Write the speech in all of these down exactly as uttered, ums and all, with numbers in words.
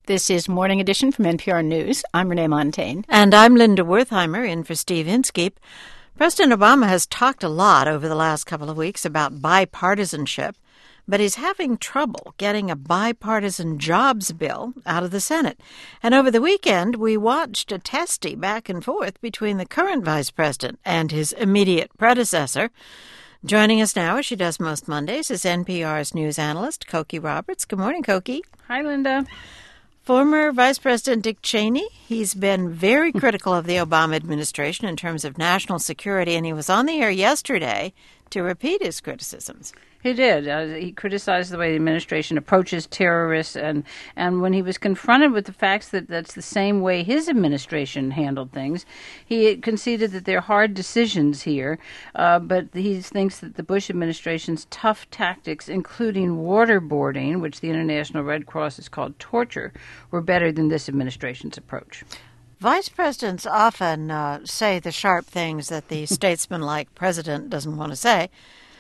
This is Morning Edition from N P R News. I'm Renee Montaigne. And I'm Linda Wertheimer, in for Steve Inskeep. President Obama has talked a lot over the last couple of weeks about bipartisanship, but he's having trouble getting a bipartisan jobs bill out of the Senate. And over the weekend, we watched a testy back and forth between the current vice president and his immediate predecessor. Joining us now, as she does most Mondays, is N P R's news analyst, Cokie Roberts. Good morning, Cokie. Hi, Linda. Former Vice President Dick Cheney, he's been very critical of the Obama administration in terms of national security, and he was on the air yesterday to repeat his criticisms. He did. Uh, he criticized the way the administration approaches terrorists, and, and when he was confronted with the facts that that's the same way his administration handled things, he conceded that they're hard decisions here, uh, but he thinks that the Bush administration's tough tactics, including waterboarding, which the International Red Cross has called torture, were better than this administration's approach. Vice presidents often uh, say the sharp things that the statesman-like president doesn't want to say.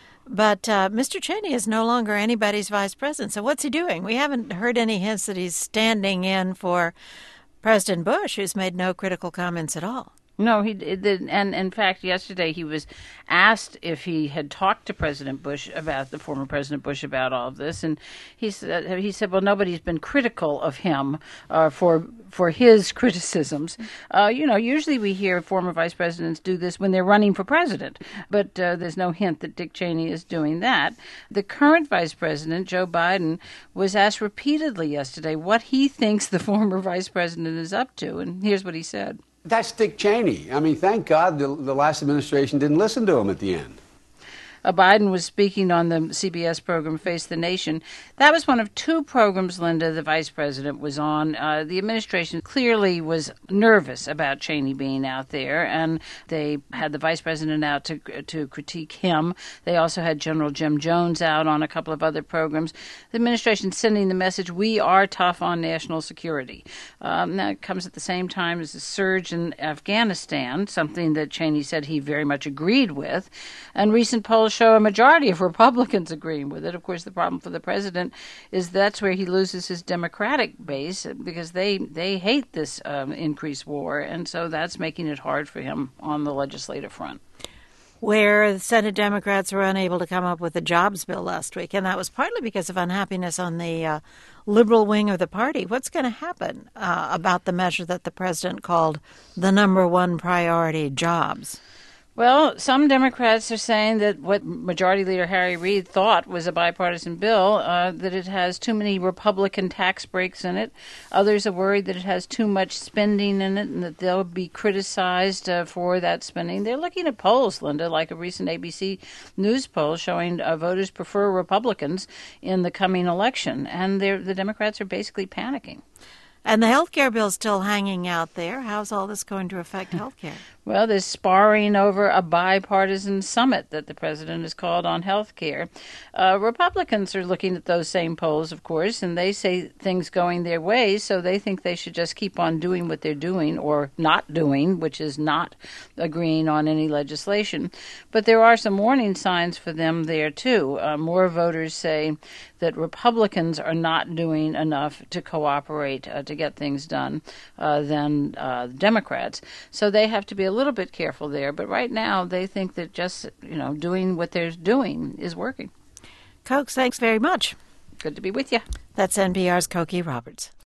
But uh, Mister Cheney is no longer anybody's vice president. So what's he doing? We haven't heard any hints that he's standing in for President Bush, who's made no critical comments at all. No, he did, and in fact, yesterday he was asked if he had talked to President Bush about the former President Bush about all of this, and he said, he said, well, nobody's been critical of him uh, for for his criticisms. Uh, you know, usually we hear former vice presidents do this when they're running for president, but uh, there's no hint that Dick Cheney is doing that. The current vice president, Joe Biden, was asked repeatedly yesterday what he thinks the former vice president is up to, and here's what he said. That's Dick Cheney. I mean, thank God the, the last administration didn't listen to him at the end. Uh, Biden was speaking on the C B S program Face the Nation. That was one of two programs, Linda, the vice president was on. Uh, the administration clearly was nervous about Cheney being out there, and they had the vice president out to to critique him. They also had General Jim Jones out on a couple of other programs. The administration sending the message, we are tough on national security. Um, that comes at the same time as the surge in Afghanistan, something that Cheney said he very much agreed with, and recent polls show a majority of Republicans agreeing with it. Of course, the problem for the president is that's where he loses his Democratic base because they, they hate this um, increased war, and so that's making it hard for him on the legislative front. Where the Senate Democrats were unable to come up with a jobs bill last week, and that was partly because of unhappiness on the uh, liberal wing of the party. What's going to happen uh, about the measure that the president called the number one priority, jobs? Well, some Democrats are saying that what Majority Leader Harry Reid thought was a bipartisan bill, uh, that it has too many Republican tax breaks in it. Others are worried that it has too much spending in it and that they'll be criticized uh, for that spending. They're looking at polls, Linda, like a recent A B C News poll showing uh, voters prefer Republicans in the coming election. And the Democrats are basically panicking. And the health care bill is still hanging out there. How's all this going to affect health care? Well, there's sparring over a bipartisan summit that the president has called on health care. Uh, Republicans are looking at those same polls, of course, and they say things going their way, so they think they should just keep on doing what they're doing or not doing, which is not agreeing on any legislation. But there are some warning signs for them there, too. Uh, more voters say that Republicans are not doing enough to cooperate uh, to get things done uh, than uh, Democrats. So they have to be a little bit careful there. But right now, they think that just, you know, doing what they're doing is working. Cokes, thanks very much. Good to be with you. That's N P R's Cokie Roberts.